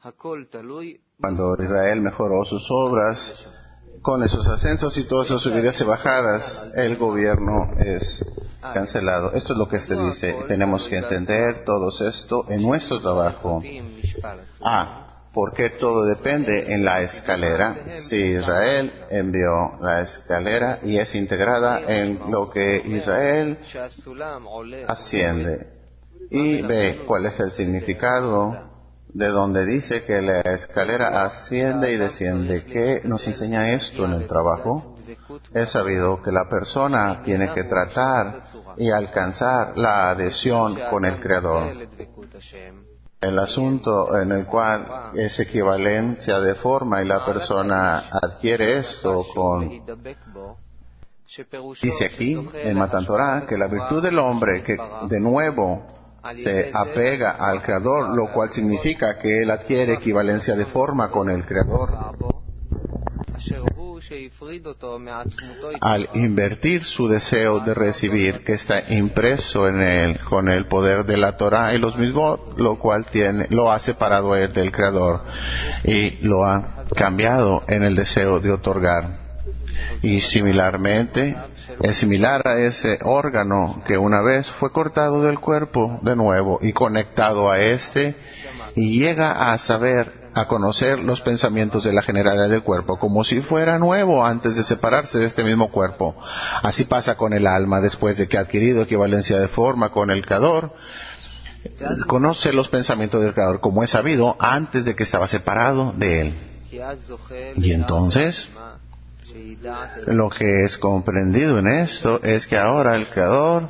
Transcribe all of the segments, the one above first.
Cuando Israel mejoró sus obras, con esos ascensos y todas esas subidas y bajadas, el gobierno es cancelado. Esto es lo que se dice. Tenemos que entender todo esto en nuestro trabajo. ¿Por qué todo depende en la escalera? Si Israel envió la escalera y es integrada en lo que Israel asciende y ve cuál es el significado de donde dice que la escalera asciende y desciende. ¿Qué nos enseña esto en el trabajo? Es sabido que la persona tiene que tratar y alcanzar la adhesión con el Creador. El asunto en el cual es equivalencia de forma y la persona adquiere esto dice aquí en Matan Torah que la virtud del hombre que de nuevo se apega al Creador, lo cual significa que él adquiere equivalencia de forma con el Creador. Al invertir su deseo de recibir, que está impreso en él con el poder de la Torah y los mismos, lo cual lo ha separado él del Creador y lo ha cambiado en el deseo de otorgar. Y similarmente, es similar a ese órgano que una vez fue cortado del cuerpo de nuevo y conectado a este, y llega a conocer los pensamientos de la generalidad del cuerpo, como si fuera nuevo antes de separarse de este mismo cuerpo. Así pasa con el alma después de que ha adquirido equivalencia de forma con el Creador. Conoce los pensamientos del Creador como es sabido antes de que estaba separado de él. Y entonces, lo que es comprendido en esto es que ahora el Creador,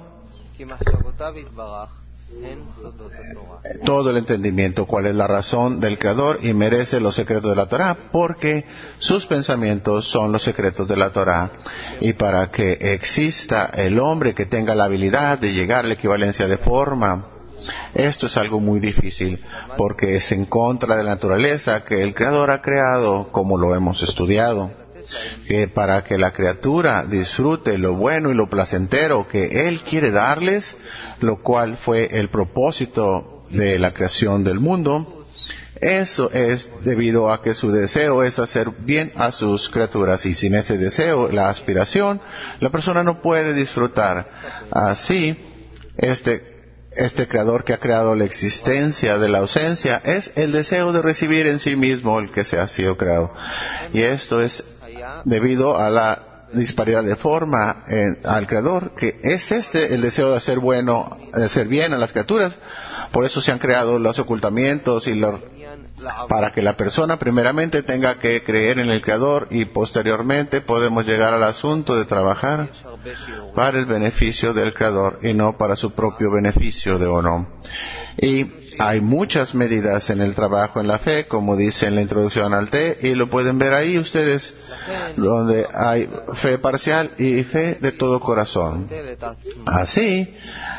todo el entendimiento, cuál es la razón del Creador, y merece los secretos de la Torah, porque sus pensamientos son los secretos de la Torah. Y para que exista el hombre que tenga la habilidad de llegar a la equivalencia de forma, esto es algo muy difícil, porque es en contra de la naturaleza que el Creador ha creado, como lo hemos estudiado. Que para que la criatura disfrute lo bueno y lo placentero que Él quiere darles, lo cual fue el propósito de la creación del mundo, eso es debido a que su deseo es hacer bien a sus criaturas, y sin ese deseo, la aspiración, la persona no puede disfrutar. Así, este Creador que ha creado la existencia de la ausencia es el deseo de recibir en sí mismo el que se ha sido creado. Y esto es debido a la disparidad de forma al Creador, que es el deseo de hacer bueno, de hacer bien a las criaturas. Por eso se han creado los ocultamientos para que la persona primeramente tenga que creer en el Creador, y posteriormente podemos llegar al asunto de trabajar para el beneficio del Creador y no para su propio beneficio de uno. Y hay muchas medidas en el trabajo en la fe, como dice en la introducción al té, y lo pueden ver ahí ustedes, donde hay fe parcial y fe de todo corazón. Así,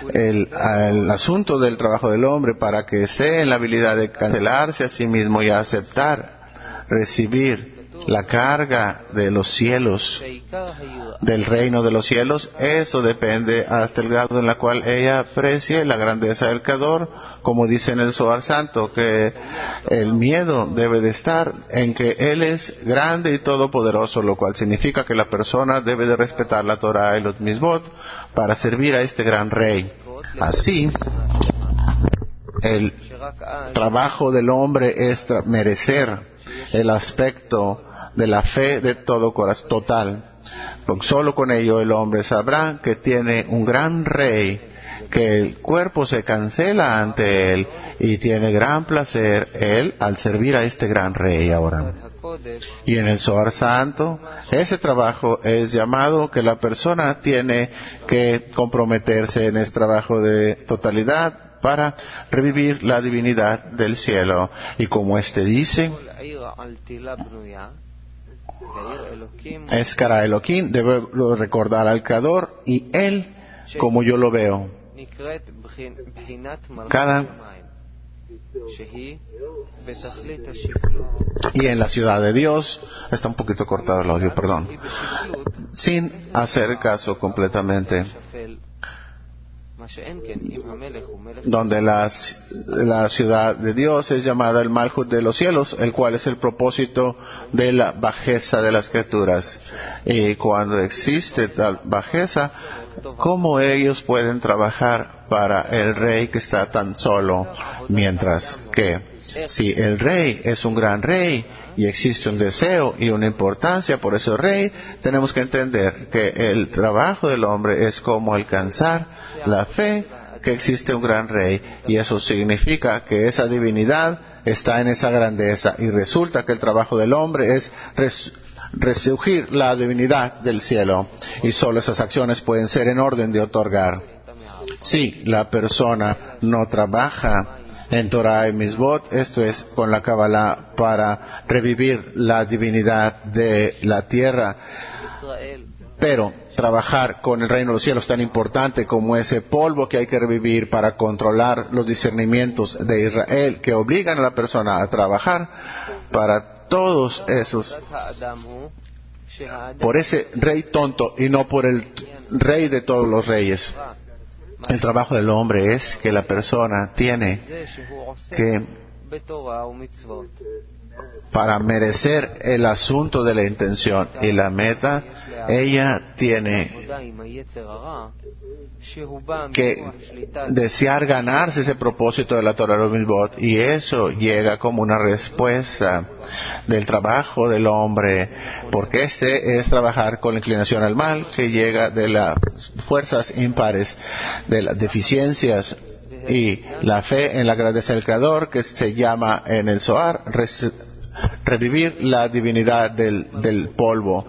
el asunto del trabajo del hombre, para que esté en la habilidad de cancelarse a sí mismo y aceptar, recibir la carga de los cielos, del reino de los cielos, eso depende hasta el grado en el cual ella aprecie la grandeza del Creador, como dice en el Zohar Santo, que el miedo debe de estar en que Él es grande y todopoderoso, lo cual significa que la persona debe de respetar la Torah y los Mitzvot para servir a este gran Rey. Así, el trabajo del hombre es merecer el aspecto de la fe de todo corazón total. Porque solo con ello el hombre sabrá que tiene un gran Rey, que el cuerpo se cancela ante él y tiene gran placer él al servir a este gran Rey ahora. Y en el Zohar Santo, ese trabajo es llamado que la persona tiene que comprometerse en este trabajo de totalidad para revivir la divinidad del cielo. Y como dice, es cara Elohim, debe recordar al Creador, y Él, como yo lo veo, y en la ciudad de Dios, está un poquito cortado el audio, perdón, sin hacer caso completamente donde la ciudad de Dios es llamada el Malhut de los cielos, el cual es el propósito de la bajeza de las criaturas. Y cuando existe tal bajeza, ¿cómo ellos pueden trabajar para el rey que está tan solo? Mientras que si el rey es un gran rey y existe un deseo y una importancia por ese rey, tenemos que entender que el trabajo del hombre es como alcanzar la fe que existe un gran rey, y eso significa que esa divinidad está en esa grandeza, y resulta que el trabajo del hombre es resurgir la divinidad del cielo, y solo esas acciones pueden ser en orden de otorgar. Si la persona no trabaja en Torah y Misbot, esto es con la Kabbalah, para revivir la divinidad de la tierra, pero trabajar con el reino de los cielos tan importante como ese polvo que hay que revivir para controlar los discernimientos de Israel, que obligan a la persona a trabajar para todos esos, por ese rey tonto y no por el rey de todos los reyes. El trabajo del hombre es que la persona tiene que, para merecer el asunto de la intención y la meta, ella tiene que desear ganarse ese propósito de la Torah Misbot, y eso llega como una respuesta del trabajo del hombre, porque este es trabajar con la inclinación al mal, que llega de las fuerzas impares, de las deficiencias, y la fe en la grandeza del Creador, que se llama en el Zohar revivir la divinidad del polvo,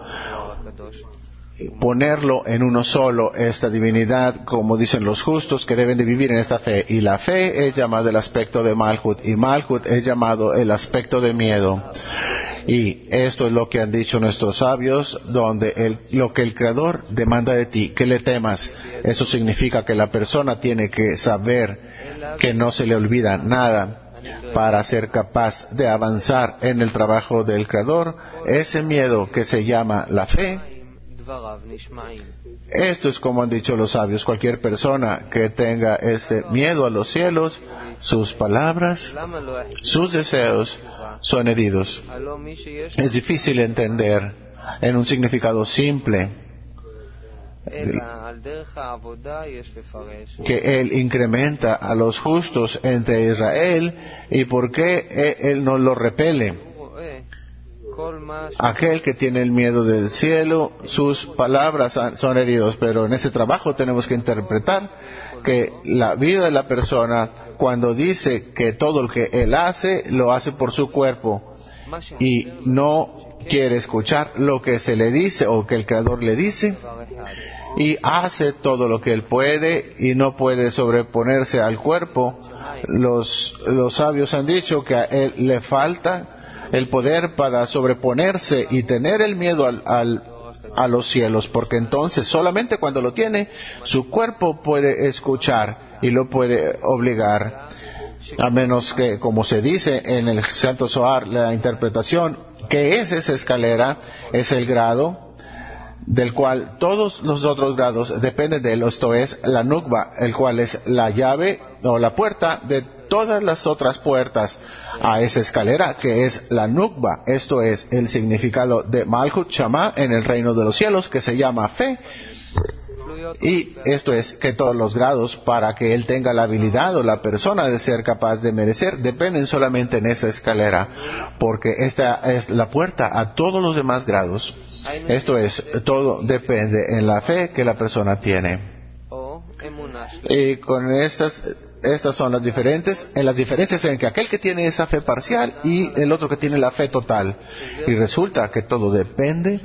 ponerlo en uno solo, esta divinidad, como dicen los justos, que deben de vivir en esta fe. Y la fe es llamada el aspecto de Malhut, y Malhut es llamado el aspecto de miedo. Y esto es lo que han dicho nuestros sabios, donde lo que el Creador demanda de ti, que le temas. Eso significa que la persona tiene que saber que no se le olvida nada para ser capaz de avanzar en el trabajo del Creador. Ese miedo que se llama la fe, esto es como han dicho los sabios: cualquier persona que tenga este miedo a los cielos, sus palabras, sus deseos son heridos. Es difícil entender en un significado simple que Él incrementa a los justos entre Israel, y por qué Él no lo repele. Aquel que tiene el miedo del cielo, sus palabras son heridos, pero en ese trabajo tenemos que interpretar que la vida de la persona, cuando dice que todo lo que él hace, lo hace por su cuerpo, y no quiere escuchar lo que se le dice o que el Creador le dice, y hace todo lo que él puede y no puede sobreponerse al cuerpo, los sabios han dicho que a él le falta el poder para sobreponerse y tener el miedo a los cielos, porque entonces solamente cuando lo tiene, su cuerpo puede escuchar y lo puede obligar, a menos que, como se dice en el Santo Zohar, la interpretación, que es esa escalera, es el grado del cual todos los otros grados dependen de él, esto es la nukba, el cual es la llave o la puerta de todas las otras puertas a esa escalera, que es la nukba. Esto es el significado de Malhut Shama en el reino de los cielos, que se llama fe. Y esto es que todos los grados, para que él tenga la habilidad o la persona de ser capaz de merecer, dependen solamente en esa escalera, porque esta es la puerta a todos los demás grados. Esto es, todo depende en la fe que la persona tiene. Y con estas son las diferentes, en las diferencias en que aquel que tiene esa fe parcial y el otro que tiene la fe total. Y resulta que todo depende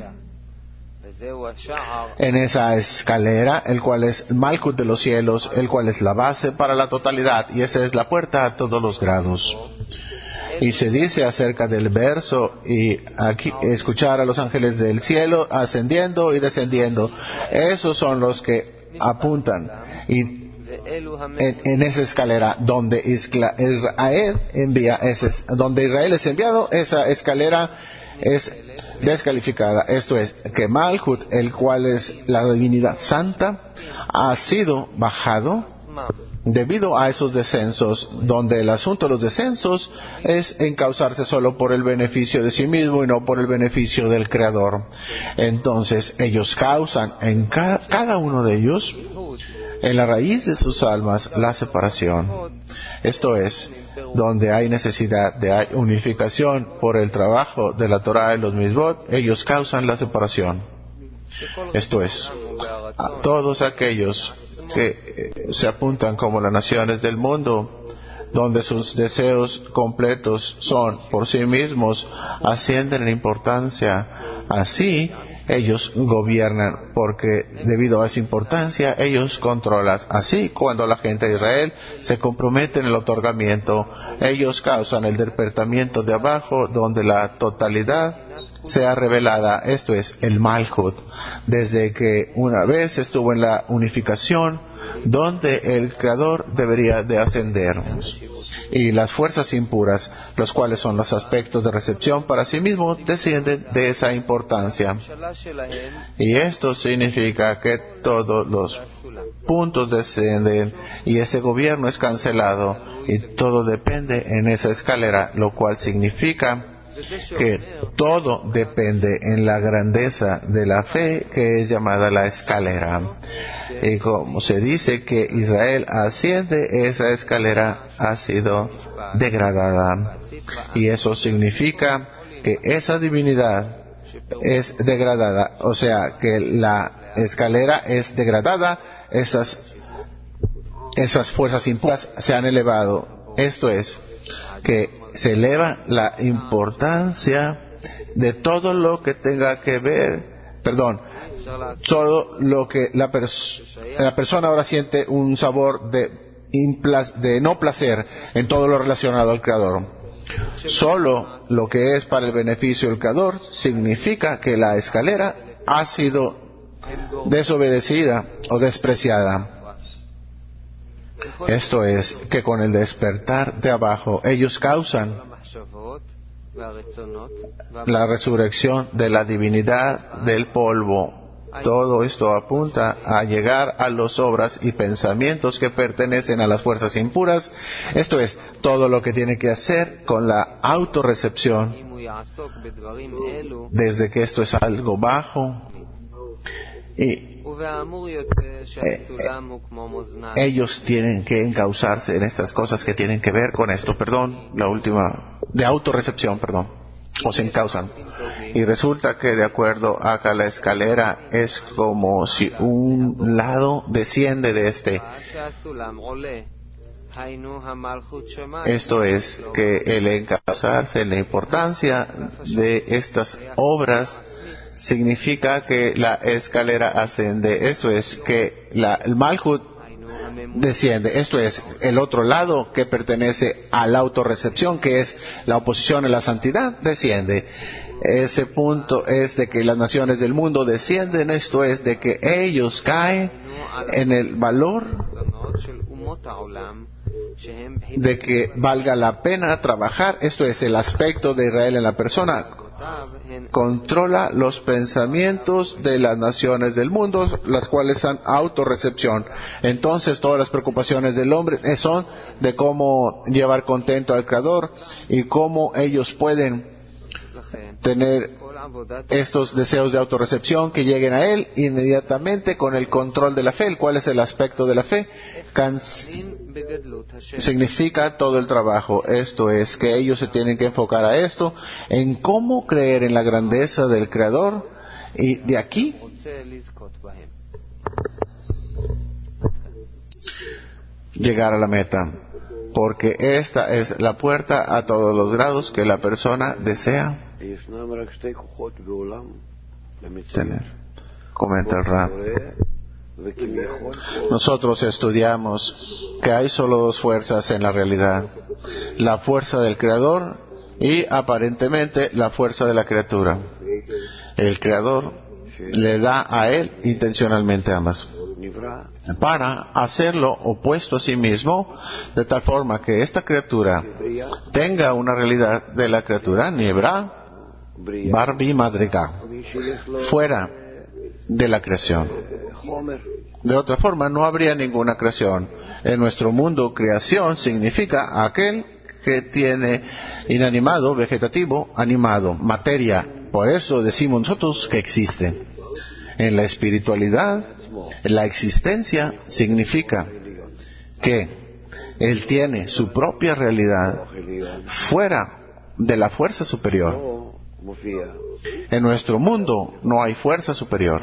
en esa escalera, el cual es Malhut de los cielos, el cual es la base para la totalidad, y esa es la puerta a todos los grados. Y se dice acerca del verso, y aquí escuchar a los ángeles del cielo ascendiendo y descendiendo, esos son los que apuntan y en esa escalera donde Israel donde Israel es enviado, esa escalera es descalificada. Esto es que Malhut, el cual es la divinidad santa, ha sido bajado debido a esos descensos, donde el asunto de los descensos es encauzarse solo por el beneficio de sí mismo y no por el beneficio del Creador. Entonces ellos causan en cada uno de ellos, en la raíz de sus almas, la separación. Esto es, donde hay necesidad de unificación por el trabajo de la Torah y los Mitzvot, ellos causan la separación. Esto es, a todos aquellos que se apuntan como las naciones del mundo, donde sus deseos completos son por sí mismos, ascienden en importancia. Así ellos gobiernan, porque debido a esa importancia ellos controlan. Así, cuando la gente de Israel se compromete en el otorgamiento, ellos causan el despertamiento de abajo, donde la totalidad sea revelada. Esto es el Malchut, desde que una vez estuvo en la unificación, donde el Creador debería de ascender, y las fuerzas impuras, los cuales son los aspectos de recepción para sí mismos, descienden de esa importancia. Y esto significa que todos los puntos descienden y ese gobierno es cancelado y todo depende en esa escalera, lo cual significa que todo depende en la grandeza de la fe, que es llamada la escalera. Y como se dice que Israel asciende, esa escalera ha sido degradada. Y eso significa que esa divinidad es degradada. O sea, que la escalera es degradada, esas fuerzas impuras se han elevado. Esto es, que se eleva la importancia de todo lo que tenga que ver, todo lo que la persona ahora siente un sabor de no placer en todo lo relacionado al Creador. Solo lo que es para el beneficio del Creador significa que la escalera ha sido desobedecida o despreciada. Esto es, que con el despertar de abajo, ellos causan la resurrección de la divinidad del polvo. Todo esto apunta a llegar a las obras y pensamientos que pertenecen a las fuerzas impuras. Esto es, todo lo que tiene que hacer con la autorrecepción, desde que esto es algo bajo. Y ellos tienen que encauzarse en estas cosas que tienen que ver con esto, la última, de autorrecepción, o se encausan. Y resulta que de acuerdo a que la escalera es como si un lado desciende de este. Esto es, que el encauzarse en la importancia de estas obras significa que la escalera asciende. Esto es, que el Malchut desciende. Esto es, el otro lado que pertenece a la autorrecepción, que es la oposición a la santidad, desciende. Ese punto es de que las naciones del mundo descienden. Esto es, de que ellos caen en el valor de que valga la pena trabajar. Esto es, el aspecto de Israel en la persona controla los pensamientos de las naciones del mundo, las cuales son autorrecepción. Entonces todas las preocupaciones del hombre son de cómo llevar contento al Creador y cómo ellos pueden tener estos deseos de autorrecepción que lleguen a Él inmediatamente con el control de la fe. ¿Cuál es el aspecto de la fe? Significa todo el trabajo. Esto es, que ellos se tienen que enfocar a esto, en cómo creer en la grandeza del Creador, y de aquí llegar a la meta, porque esta es la puerta a todos los grados que la persona desea tener. Comenta el Rab. Nosotros estudiamos que hay solo dos fuerzas en la realidad: la fuerza del Creador y aparentemente la fuerza de la criatura. El Creador le da a él intencionalmente ambas para hacerlo opuesto a sí mismo, de tal forma que esta criatura tenga una realidad de la criatura, Nibra, Barbi Madriga, fuera de la creación. De otra forma, no habría ninguna creación. En nuestro mundo, creación significa aquel que tiene inanimado, vegetativo, animado, materia. Por eso decimos nosotros que existe. En la espiritualidad, la existencia significa que Él tiene su propia realidad fuera de la fuerza superior. En nuestro mundo no hay fuerza superior.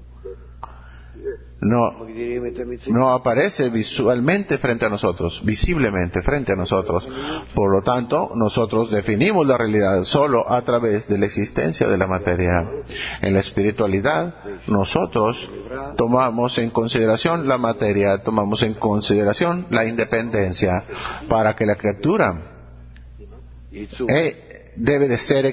No aparece visualmente frente a nosotros, visiblemente frente a nosotros. Por lo tanto, nosotros definimos la realidad solo a través de la existencia de la materia. En la espiritualidad, nosotros tomamos en consideración la materia, tomamos en consideración la independencia, para que la criatura debe de ser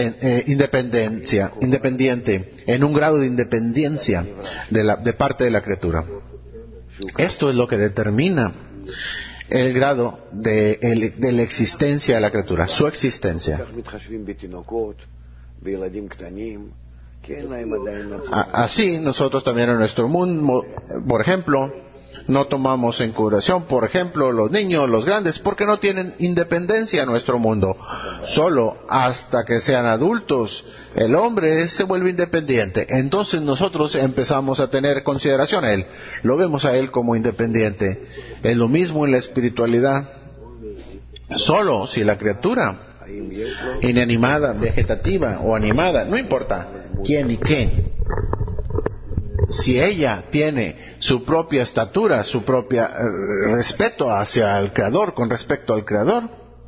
independiente, en un grado de independencia de parte de la criatura. Esto es lo que determina el grado de la existencia de la criatura, su existencia. Así nosotros también en nuestro mundo, por ejemplo, no tomamos en consideración, por ejemplo, los niños, los grandes, porque no tienen independencia en nuestro mundo. Solo hasta que sean adultos, el hombre se vuelve independiente. Entonces nosotros empezamos a tener consideración a él. Lo vemos a él como independiente. Es lo mismo en la espiritualidad. Solo si la criatura, inanimada, vegetativa o animada, no importa quién y qué, si ella tiene su propia estatura, su propio respeto hacia el Creador, con respecto al Creador,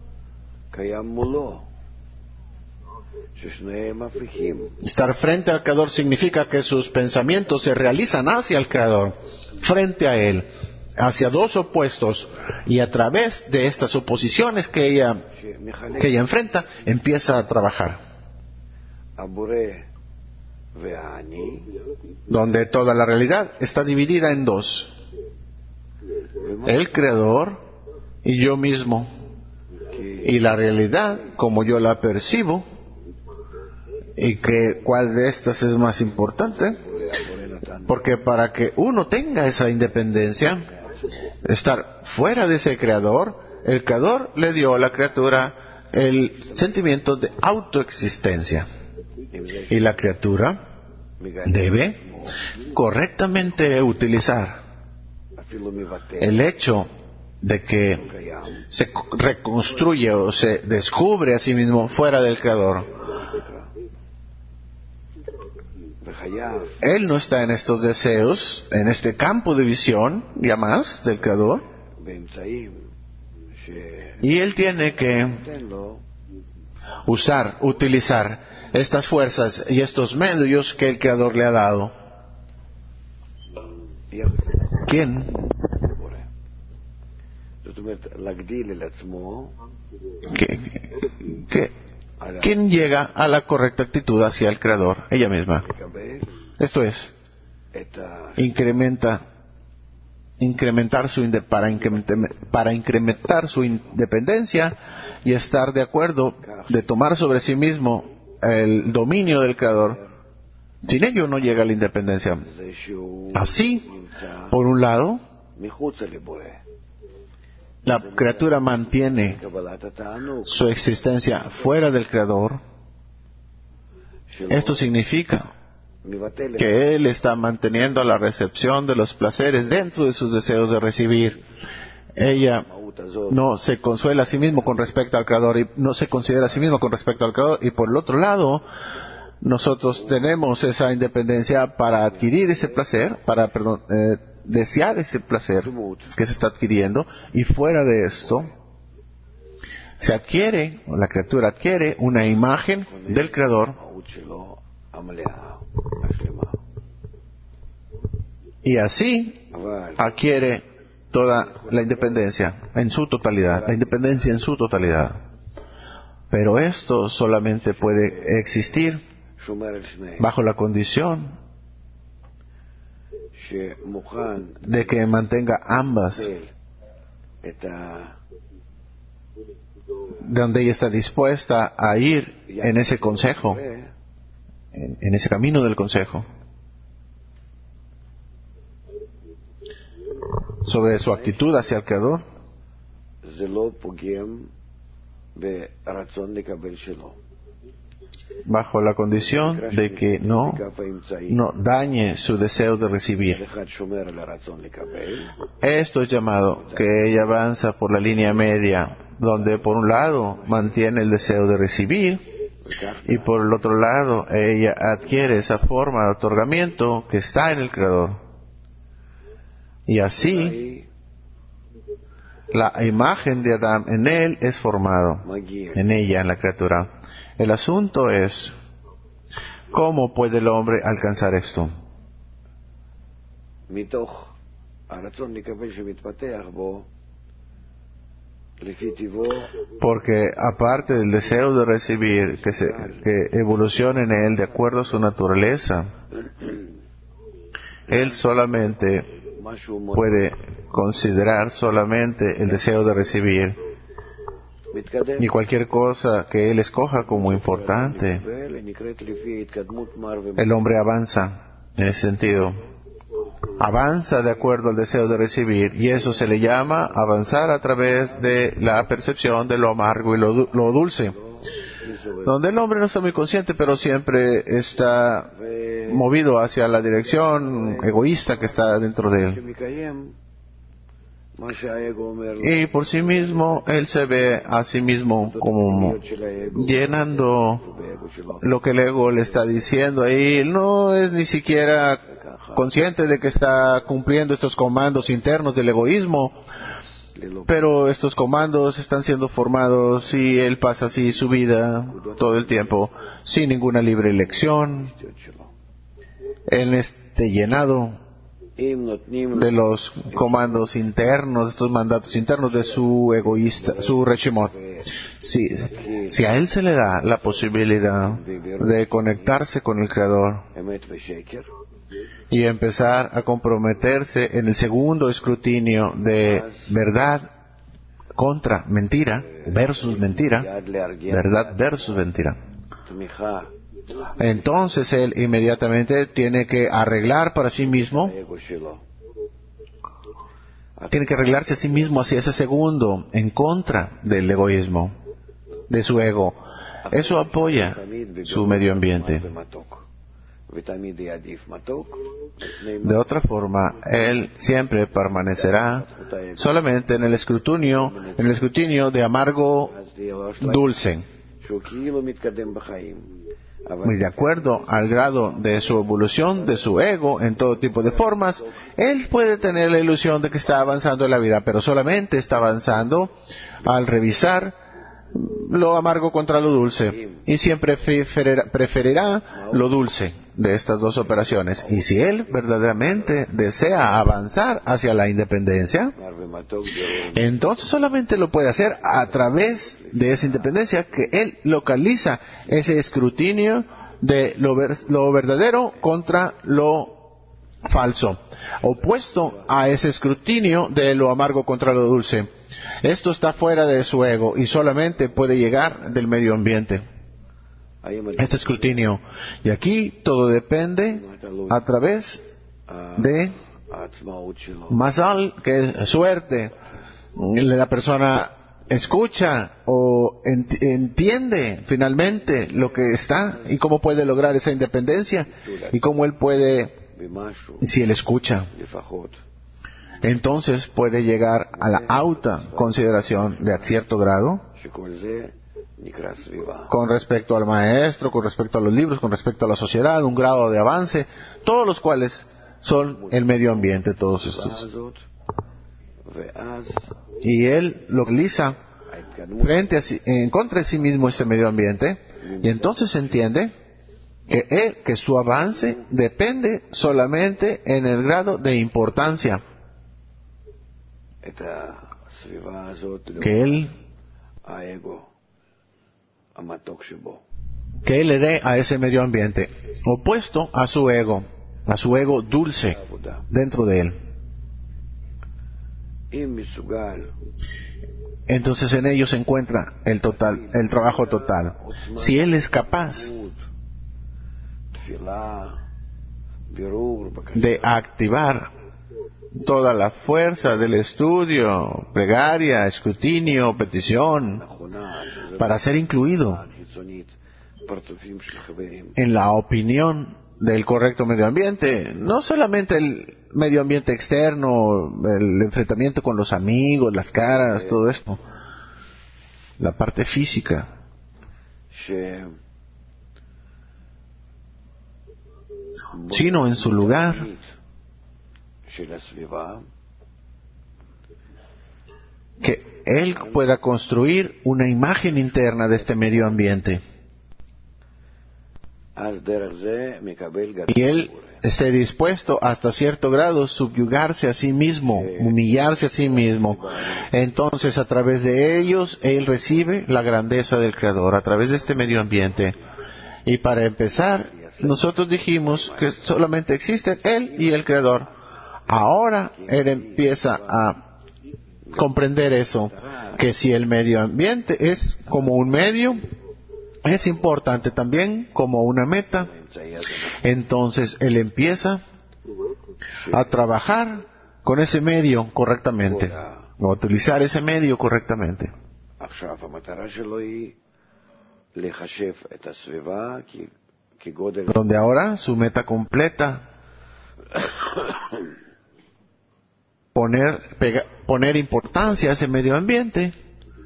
estar frente al Creador significa que sus pensamientos se realizan hacia el Creador, frente a Él, hacia dos opuestos, y a través de estas oposiciones que ella enfrenta, empieza a trabajar. Donde toda la realidad está dividida en dos: el Creador y yo mismo. Y la realidad, como yo la percibo, y que cuál de estas es más importante, porque para que uno tenga esa independencia, estar fuera de ese Creador, el Creador le dio a la criatura el sentimiento de autoexistencia. Y la criatura debe correctamente utilizar el hecho de que se reconstruye o se descubre a sí mismo fuera del Creador. Él no está en estos deseos, en este campo de visión, ya más, del Creador. Y él tiene que utilizar estas fuerzas y estos medios que el Creador le ha dado. ¿Quién? ¿Quién llega a la correcta actitud hacia el Creador? Ella misma. Esto es, para incrementar su independencia y estar de acuerdo de tomar sobre sí mismo el dominio del Creador. Sin ello no llega a la independencia. Así, por un lado, la criatura mantiene su existencia fuera del Creador. Esto significa que él está manteniendo la recepción de los placeres dentro de sus deseos de recibir. Ella no se consuela a sí mismo con respecto al Creador y no se considera a sí mismo con respecto al Creador. Y por el otro lado, nosotros tenemos esa independencia para adquirir ese placer, desear ese placer que se está adquiriendo, y fuera de esto la criatura adquiere una imagen del Creador y así adquiere toda la independencia en su totalidad, la independencia en su totalidad. Pero esto solamente puede existir bajo la condición de que mantenga ambas, donde ella está dispuesta a ir en ese consejo, en ese camino del consejo. sobre su actitud hacia el Creador, bajo la condición de que no dañe su deseo de recibir. Esto es llamado que ella avanza por la línea media, donde por un lado mantiene el deseo de recibir y por el otro lado ella adquiere esa forma de otorgamiento que está en el Creador. Y así la imagen de Adán en él es formado, en ella, en la criatura. El asunto es, ¿cómo puede el hombre alcanzar esto? Porque aparte del deseo de recibir, que evolucione en él de acuerdo a su naturaleza, él solamente puede considerar solamente el deseo de recibir, y cualquier cosa que él escoja como importante, el hombre avanza en ese sentido. Avanza de acuerdo al deseo de recibir, y eso se le llama avanzar a través de la percepción de lo amargo y lo dulce, donde el hombre no está muy consciente, pero siempre está movido hacia la dirección egoísta que está dentro de él. Y por sí mismo, él se ve a sí mismo como llenando lo que el ego le está diciendo ahí. Él no es ni siquiera consciente de que está cumpliendo estos comandos internos del egoísmo, pero estos comandos están siendo formados y él pasa así su vida todo el tiempo, sin ninguna libre elección, en este llenado de los comandos internos, estos mandatos internos de su egoísta, su Reshimot. Si a él se le da la posibilidad de conectarse con el Creador y empezar a comprometerse en el segundo escrutinio de verdad contra mentira, versus mentira, verdad versus mentira, entonces él inmediatamente tiene que arreglar para sí mismo, tiene que arreglarse a sí mismo hacia ese segundo, en contra del egoísmo, de su ego. Eso apoya su medio ambiente. De otra forma, él siempre permanecerá solamente en el escrutinio de amargo dulce. Y de acuerdo al grado de su evolución, de su ego, en todo tipo de formas, él puede tener la ilusión de que está avanzando en la vida, pero solamente está avanzando al revisar lo amargo contra lo dulce, y siempre preferirá lo dulce de estas dos operaciones. Y si él verdaderamente desea avanzar hacia la independencia, entonces solamente lo puede hacer a través de esa independencia, que él localiza ese escrutinio de lo verdadero contra lo falso, opuesto a ese escrutinio de lo amargo contra lo dulce. Esto está fuera de su ego y solamente puede llegar del medio ambiente, este escrutinio. Y aquí todo depende a través de Mazal, que es suerte. La persona escucha o entiende finalmente lo que está y cómo puede lograr esa independencia y cómo él puede, si él escucha, entonces puede llegar a la autoconsideración de cierto grado con respecto al maestro, con respecto a los libros, con respecto a la sociedad, un grado de avance, todos los cuales son el medio ambiente, todos estos. Y él localiza en contra de sí mismo ese medio ambiente, y entonces entiende que su avance depende solamente en el grado de importancia que él le dé a ese medio ambiente, opuesto a su ego dulce dentro de él. Entonces en ellos se encuentra el trabajo total. Si él es capaz de activar toda la fuerza del estudio, plegaria, escrutinio, petición, para ser incluido en la opinión del correcto medio ambiente. No solamente el medio ambiente externo, el enfrentamiento con los amigos, las caras, todo esto. La parte física. Sino en su lugar, que él pueda construir una imagen interna de este medio ambiente. Y él esté dispuesto hasta cierto grado subyugarse a sí mismo, humillarse a sí mismo. Entonces, a través de ellos, él recibe la grandeza del Creador, a través de este medio ambiente. Y para empezar, nosotros dijimos que solamente existen él y el Creador. Ahora, él empieza a comprender eso, que si el medio ambiente es como un medio, es importante también como una meta. Entonces él empieza a trabajar con ese medio correctamente, a utilizar ese medio correctamente. Donde ahora su meta completa, poner importancia a ese medio ambiente,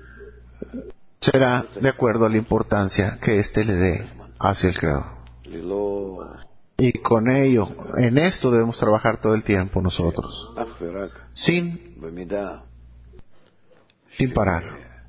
será de acuerdo a la importancia que éste le dé hacia el Creador. Y con ello, en esto debemos trabajar todo el tiempo nosotros, sin parar,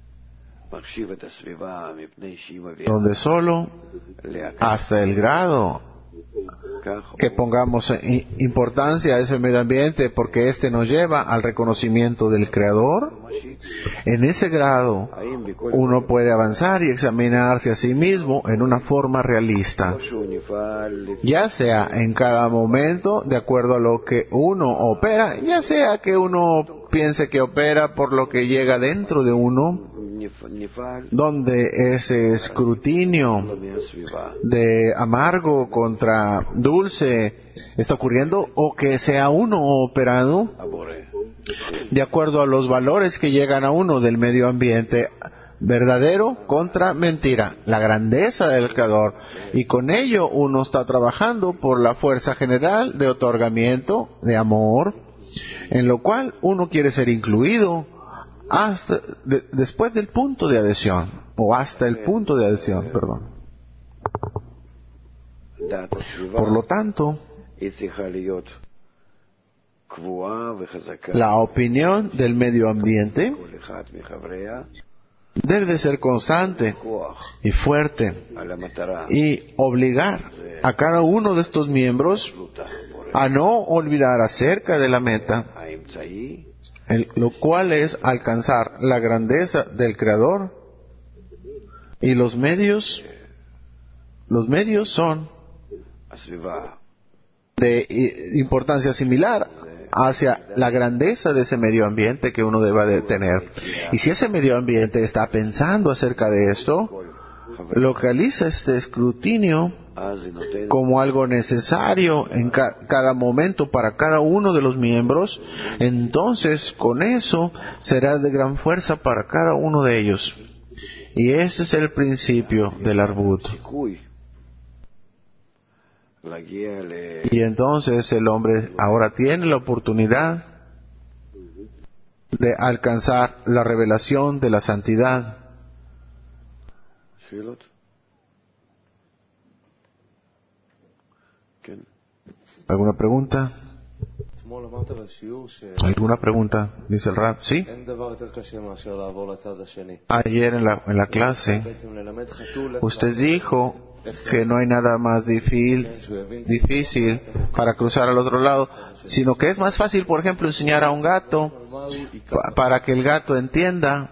donde solo hasta el grado que pongamos importancia a ese medio ambiente, porque éste nos lleva al reconocimiento del Creador. En ese grado uno puede avanzar y examinarse a sí mismo en una forma realista, ya sea en cada momento de acuerdo a lo que uno opera, ya sea que uno piense que opera por lo que llega dentro de uno, donde ese escrutinio de amargo contra dulce está ocurriendo, o que sea uno operado de acuerdo a los valores que llegan a uno del medio ambiente, verdadero contra mentira, la grandeza del Creador, y con ello uno está trabajando por la fuerza general de otorgamiento, de amor, en lo cual uno quiere ser incluido hasta después del punto de adhesión, o hasta el punto de adhesión, perdón. Por lo tanto, la opinión del medio ambiente debe de ser constante y fuerte, y obligar a cada uno de estos miembros a no olvidar acerca de la meta, lo cual es alcanzar la grandeza del Creador. Y los medios son de importancia similar hacia la grandeza de ese medio ambiente que uno deba de tener. Y si ese medio ambiente está pensando acerca de esto, localiza este escrutinio como algo necesario en cada momento para cada uno de los miembros, entonces con eso será de gran fuerza para cada uno de ellos. Y ese es el principio del Arbut. Y entonces el hombre ahora tiene la oportunidad de alcanzar la revelación de la santidad. ¿Alguna pregunta? ¿Alguna pregunta? Dice el Rab. ¿Sí? Ayer en la clase usted dijo que no hay nada más difícil para cruzar al otro lado, sino que es más fácil, por ejemplo, enseñar a un gato para que el gato entienda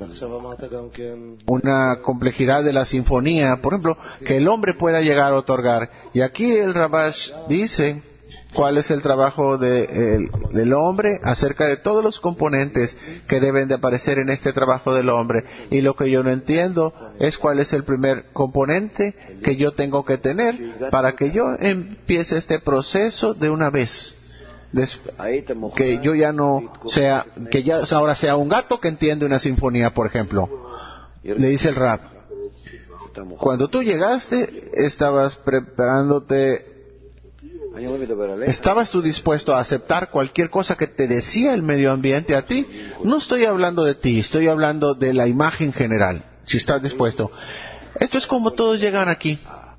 una complejidad de la sinfonía, por ejemplo, que el hombre pueda llegar a otorgar. Y aquí el Rabash dice cuál es el trabajo del hombre acerca de todos los componentes que deben de aparecer en este trabajo del hombre. Y lo que yo no entiendo es cuál es el primer componente que yo tengo que tener para que yo empiece este proceso de una vez. que yo ya no sea, que ya ahora sea un gato que entiende una sinfonía, por ejemplo. Le dice el Rab, cuando tú llegaste, estabas preparándote, ¿estabas tú dispuesto a aceptar cualquier cosa que te decía el medio ambiente a ti? No estoy hablando de ti, estoy hablando de la imagen general, si estás dispuesto. Esto es como todos llegan aquí.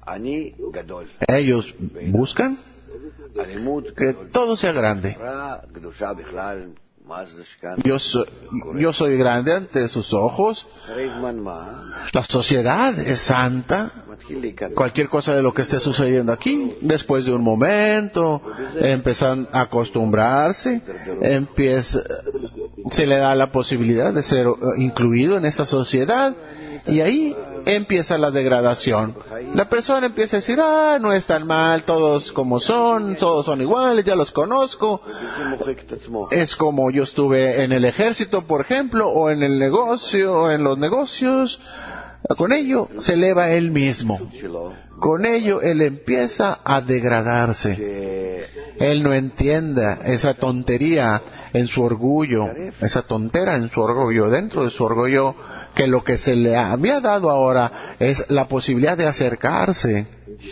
Ellos buscan que todo sea grande. Yo soy grande ante sus ojos. La sociedad es santa. Cualquier cosa de lo que esté sucediendo aquí, después de un momento, empiezan a acostumbrarse, se le da la posibilidad de ser incluido en esta sociedad, y ahí empieza la degradación. La persona empieza a decir, no es tan mal, todos como son, todos son iguales, ya los conozco. Es como yo estuve en el ejército, por ejemplo, o en el negocio, o en los negocios. Con ello se eleva él mismo. Con ello él empieza a degradarse. Él no entienda esa tontería en su orgullo, esa tontera en su orgullo, dentro de su orgullo, que lo que se le había dado ahora es la posibilidad de acercarse.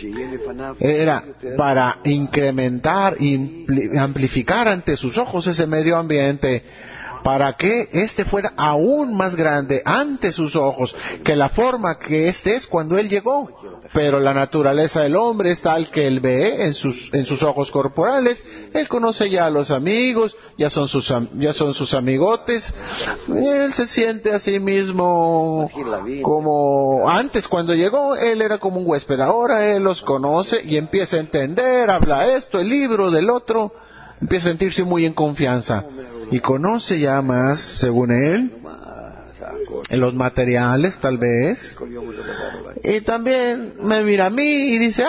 Era para incrementar, amplificar ante sus ojos ese medio ambiente, para que éste fuera aún más grande ante sus ojos que la forma que éste es cuando él llegó. Pero la naturaleza del hombre es tal que él ve en sus ojos corporales. Él conoce ya a los amigos, ya son sus amigotes. Él se siente a sí mismo como antes cuando llegó. Él era como un huésped. Ahora él los conoce y empieza a entender, habla esto, el libro del otro. Empieza a sentirse muy en confianza y conoce ya más, según él, en los materiales tal vez, y también me mira a mí y dice,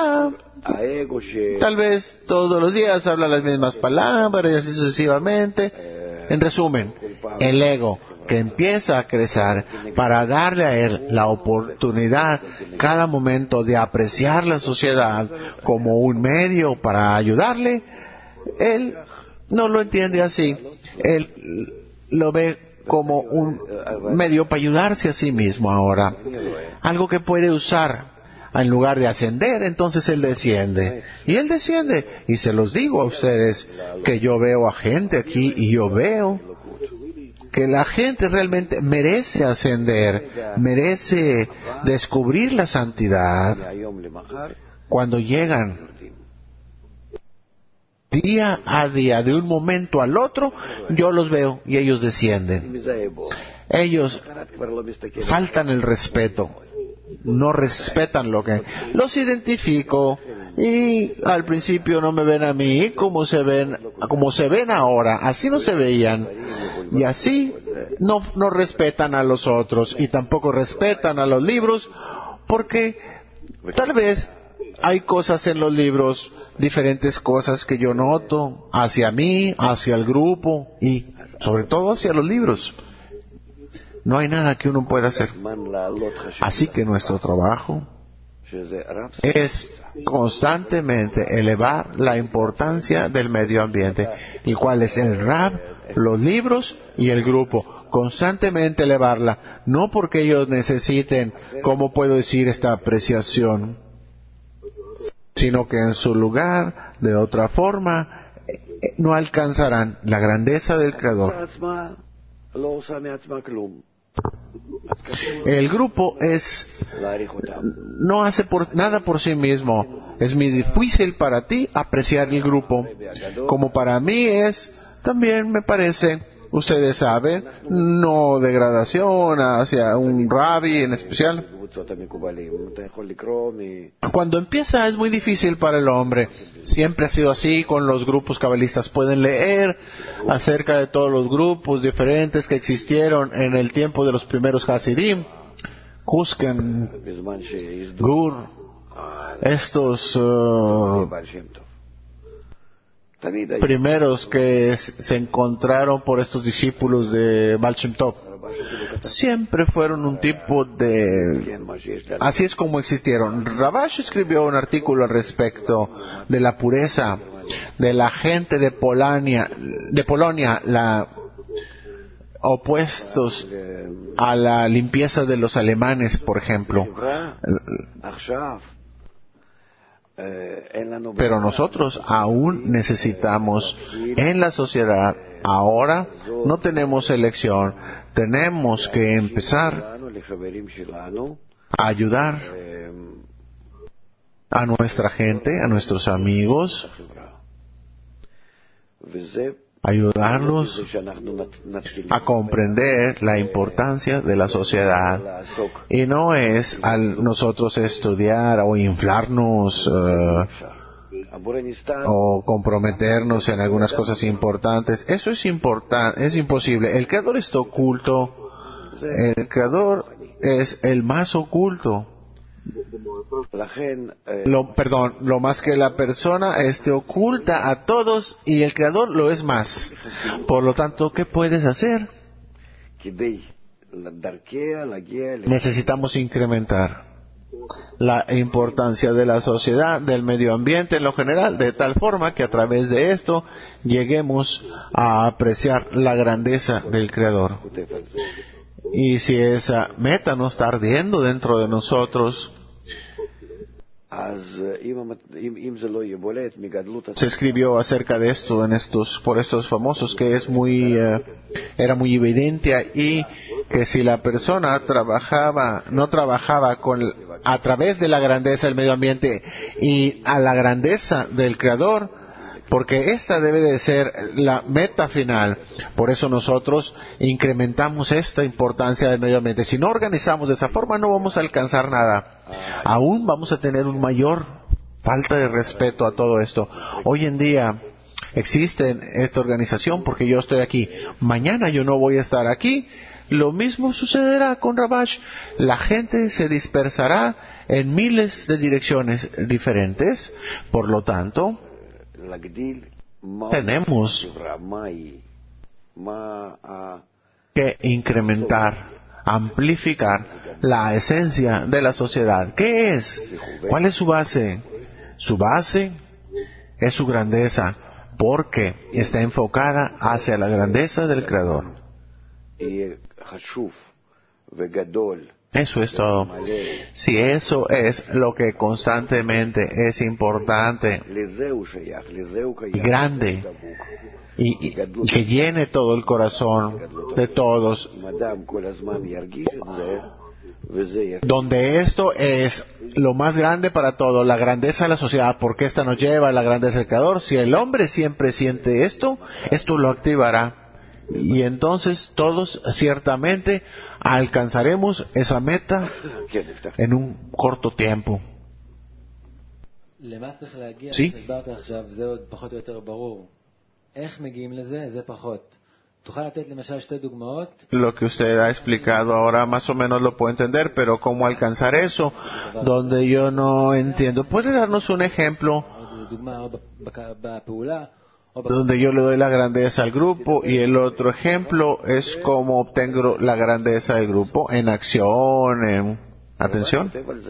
tal vez todos los días habla las mismas palabras y así sucesivamente. En resumen, el ego que empieza a crecer para darle a él la oportunidad cada momento de apreciar la sociedad como un medio para ayudarle, él no lo entiende así. Él lo ve como un medio para ayudarse a sí mismo ahora. Algo que puede usar. En lugar de ascender, entonces él desciende. Y él desciende. Y se los digo a ustedes que yo veo a gente aquí y yo veo que la gente realmente merece ascender, merece descubrir la santidad. Cuando llegan día a día, de un momento al otro, yo los veo y ellos descienden. Ellos faltan el respeto, no respetan lo que... Los identifico y al principio no me ven a mí como se ven ahora, así no se veían. Y así no respetan a los otros y tampoco respetan a los libros, porque tal vez hay cosas en los libros, diferentes cosas que yo noto hacia mí, hacia el grupo y sobre todo hacia los libros. No hay nada que uno pueda hacer. Así que nuestro trabajo es constantemente elevar la importancia del medio ambiente. ¿Y cuál es el Rab? Los libros y el grupo. Constantemente elevarla. No porque ellos necesiten, ¿cómo puedo decir esta apreciación? Sino que en su lugar, de otra forma, no alcanzarán la grandeza del Creador. El grupo no hace nada por sí mismo. Es muy difícil para ti apreciar el grupo, como para mí es, también me parece, ustedes saben, no degradación hacia un rabbi en especial. Cuando empieza es muy difícil para el hombre. Siempre ha sido así con los grupos cabalistas. Pueden leer acerca de todos los grupos diferentes que existieron en el tiempo de los primeros Hasidim, Husken, Gur, estos primeros que se encontraron por estos discípulos de Baal Shem Tov. Siempre fueron un tipo de... Así es como existieron. Rabash escribió un artículo al respecto de la pureza de la gente de Polonia, opuestos a la limpieza de los alemanes, por ejemplo. Pero nosotros aún necesitamos en la sociedad, ahora no tenemos elección, tenemos que empezar a ayudar a nuestra gente, a nuestros amigos, ayudarlos a comprender la importancia de la sociedad. Y no es al nosotros estudiar o inflarnos o comprometernos en algunas cosas importantes. Eso es imposible. El Creador está oculto. El Creador es el más oculto. Lo más que la persona esté oculta a todos, y el Creador lo es más. Por lo tanto, ¿qué puedes hacer? Necesitamos incrementar la importancia de la sociedad, del medio ambiente en lo general, de tal forma que a través de esto lleguemos a apreciar la grandeza del Creador. Y si esa meta no está ardiendo dentro de nosotros, se escribió acerca de esto por estos famosos, que era muy evidente ahí que si la persona no trabajaba a través de la grandeza del medio ambiente y a la grandeza del Creador, porque esta debe de ser la meta final. Por eso nosotros incrementamos esta importancia del medio ambiente. Si no organizamos de esa forma, no vamos a alcanzar nada. Aún vamos a tener un mayor falta de respeto a todo esto. Hoy en día existe esta organización porque yo estoy aquí. Mañana yo no voy a estar aquí. Lo mismo sucederá con Rabash. La gente se dispersará en miles de direcciones diferentes. Por lo tanto, tenemos que incrementar, amplificar la esencia de la sociedad. ¿Qué es? ¿Cuál es su base? Su base es su grandeza, porque está enfocada hacia la grandeza del Creador. Eso es todo. Si eso es lo que constantemente es importante, grande, y que llene todo el corazón de todos, donde esto es lo más grande para todo, la grandeza de la sociedad, porque esta nos lleva a la grandeza del Creador. Si el hombre siempre siente esto lo activará. Y entonces todos ciertamente alcanzaremos esa meta en un corto tiempo. ¿Sí? Lo que usted ha explicado ahora más o menos lo puedo entender, pero ¿cómo alcanzar eso? Donde yo no entiendo. ¿Puede darnos un ejemplo donde yo le doy la grandeza al grupo, y el otro ejemplo es cómo obtengo la grandeza del grupo en acción, en atención?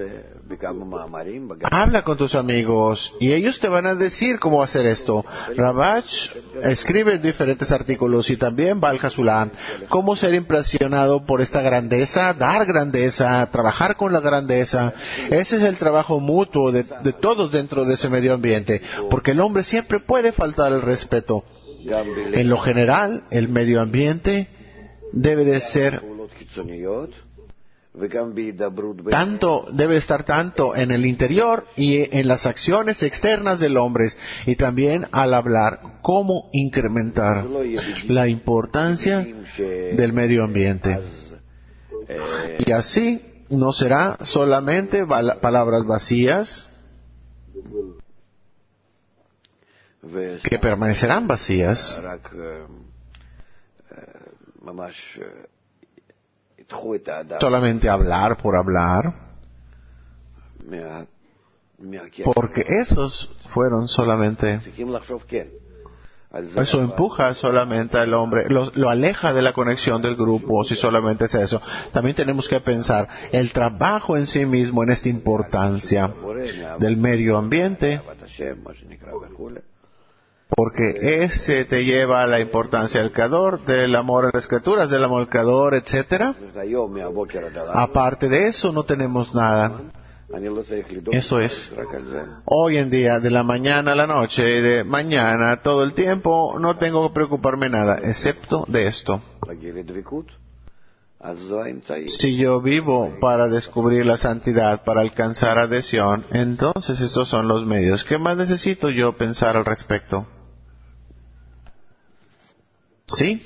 Habla con tus amigos y ellos te van a decir cómo hacer esto. Rabash escribe diferentes artículos y también Baal Hasulam. Cómo ser impresionado por esta grandeza, dar grandeza, trabajar con la grandeza. Ese es el trabajo mutuo de todos dentro de ese medio ambiente, porque el hombre siempre puede faltar el respeto. En lo general, el medio ambiente debe de ser debe estar tanto en el interior y en las acciones externas del hombre, y también al hablar cómo incrementar la importancia del medio ambiente. Y así no será solamente palabras vacías que permanecerán vacías, solamente hablar por hablar, porque esos fueron solamente, eso empuja solamente al hombre, lo aleja de la conexión del grupo, si solamente es eso. También tenemos que pensar el trabajo en sí mismo, en esta importancia del medio ambiente, porque este te lleva a la importancia del Creador, del amor a las Escrituras, del amor al Creador, etcétera. Aparte de eso, no tenemos nada. Eso es. Hoy en día, de la mañana a la noche, de mañana, todo el tiempo, no tengo que preocuparme nada, excepto de esto. Si yo vivo para descubrir la santidad, para alcanzar adhesión, entonces estos son los medios. ¿Qué más necesito yo pensar al respecto? ¿Sí?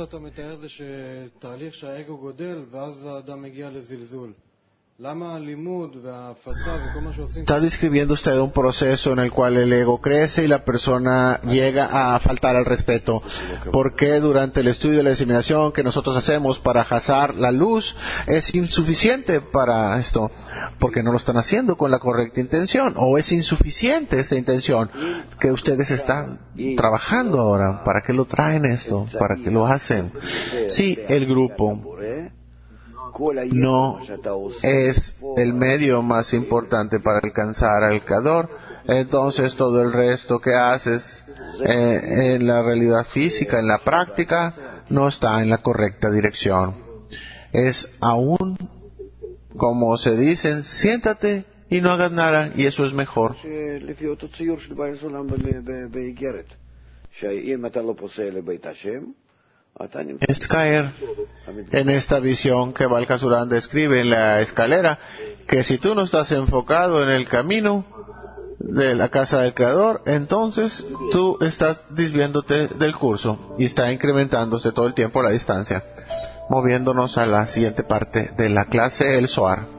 Está describiendo usted un proceso en el cual el ego crece y la persona llega a faltar al respeto. ¿Por qué durante el estudio de la diseminación que nosotros hacemos para jazar la luz es insuficiente para esto? Porque no lo están haciendo con la correcta intención, o es insuficiente esta intención que ustedes están trabajando ahora. ¿Para qué lo traen esto? ¿Para qué lo hacen? Sí, el grupo no es el medio más importante para alcanzar al Creador, entonces todo el resto que haces en la realidad física, en la práctica, no está en la correcta dirección. Es aún, como se dicen, siéntate y no hagas nada, y eso es mejor. Es caer en esta visión que Balcazurán describe en la escalera, que si tú no estás enfocado en el camino de la casa del Creador, entonces tú estás desviándote del curso y está incrementándose todo el tiempo la distancia. Moviéndonos a la siguiente parte de la clase, el Zohar.